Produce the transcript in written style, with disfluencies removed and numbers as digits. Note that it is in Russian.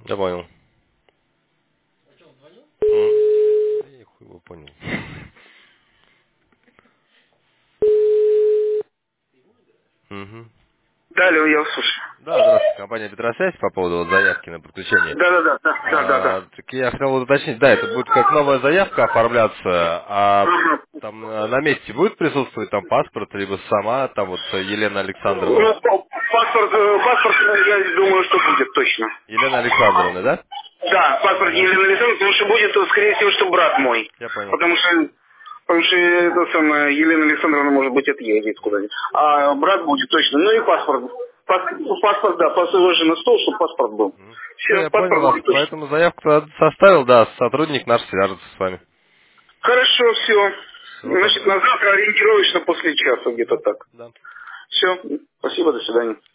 Я понял. Я хуй его понял. Мгм. Да, алло, я вас слушаю. Да, здравствуйте, компания Петросвязь по поводу вот заявки на подключение. Да. Так я хотел вот уточнить, да, это будет как новая заявка оформляться, а Ага. там на месте будет присутствовать там паспорт, либо сама там вот Елена Александровна? Ну, паспорт, я думаю, что будет точно. Елена Александровна, да? Да, паспорт не Ага, Елены Александровны, потому что будет, скорее всего, что брат мой. я понял. Потому что это самое, Елена Александровна, может быть, отъедет куда-нибудь. А брат будет точно. Ну и паспорт. Паспорт, да, положи на стол, чтобы паспорт был. Все, Все, я паспорт понял вас, будет точно. поэтому заявку составил, да, сотрудник наш свяжется с вами. Хорошо, все. Всего Значит, доброго. на завтра ориентировочно после часа, где-то Да, так. да. Все, спасибо, до свидания.